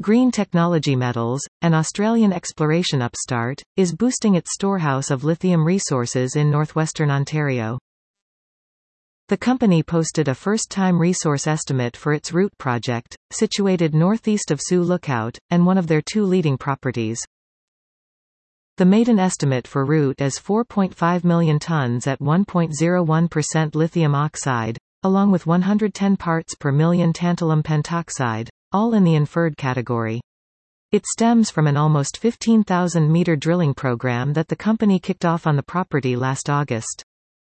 Green Technology Metals, an Australian exploration upstart, is boosting its storehouse of lithium resources in northwestern Ontario. The company posted a first-time resource estimate for its Root project, situated northeast of Sioux Lookout, and one of their two leading properties. The maiden estimate for Root is 4.5 million tons at 1.01% lithium oxide, along with 110 parts per million tantalum pentoxide, all in the inferred category. It stems from an almost 15,000-meter drilling program that the company kicked off on the property last August.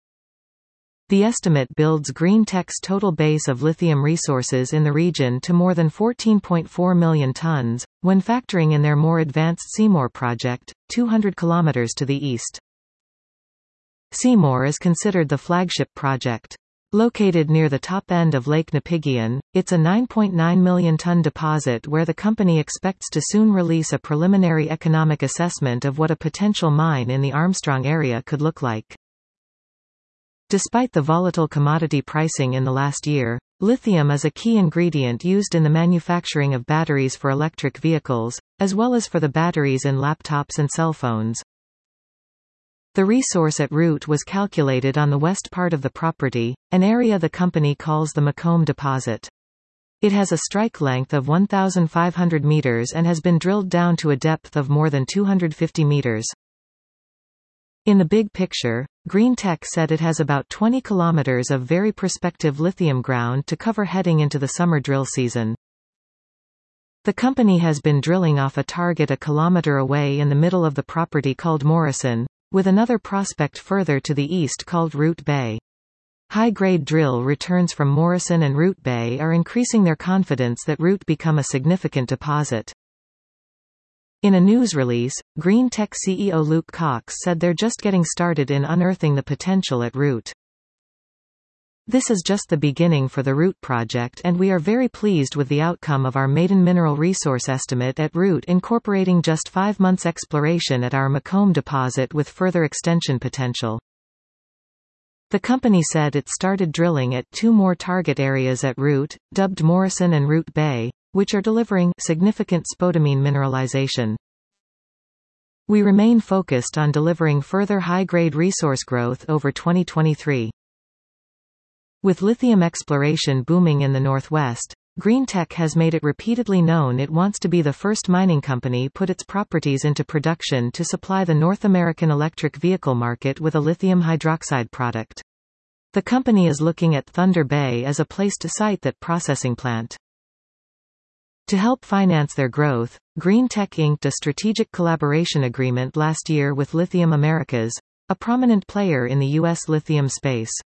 The estimate builds Green Tech's total base of lithium resources in the region to more than 14.4 million tons, when factoring in their more advanced Seymour project, 200 kilometers to the east. Seymour is considered the flagship project. Located near the top end of Lake Nipigian, it's a 9.9 million ton deposit where the company expects to soon release a preliminary economic assessment of what a potential mine in the Armstrong area could look like. Despite the volatile commodity pricing in the last year, lithium is a key ingredient used in the manufacturing of batteries for electric vehicles, as well as for the batteries in laptops and cell phones. The resource at Root was calculated on the west part of the property, an area the company calls the Macomb deposit. It has a strike length of 1,500 meters and has been drilled down to a depth of more than 250 meters. In the big picture, Green Tech said it has about 20 kilometers of very prospective lithium ground to cover heading into the summer drill season. The company has been drilling off a target a kilometer away in the middle of the property called Morrison, with another prospect further to the east called Root Bay. High-grade drill returns from Morrison and Root Bay are increasing their confidence that Root become a significant deposit. In a news release, Green Tech CEO Luke Cox said they're just getting started in unearthing the potential at Root. This is just the beginning for the Root project, and we are very pleased with the outcome of our maiden mineral resource estimate at Root, incorporating just 5 months exploration at our Macomb deposit with further extension potential. The company said it started drilling at 2 more target areas at Root, dubbed Morrison and Root Bay, which are delivering significant spodumene mineralization. We remain focused on delivering further high-grade resource growth over 2023. With lithium exploration booming in the Northwest, Green Tech has made it repeatedly known it wants to be the first mining company put its properties into production to supply the North American electric vehicle market with a lithium hydroxide product. The company is looking at Thunder Bay as a place to site that processing plant. To help finance their growth, Green Tech inked a strategic collaboration agreement last year with Lithium Americas, a prominent player in the U.S. lithium space.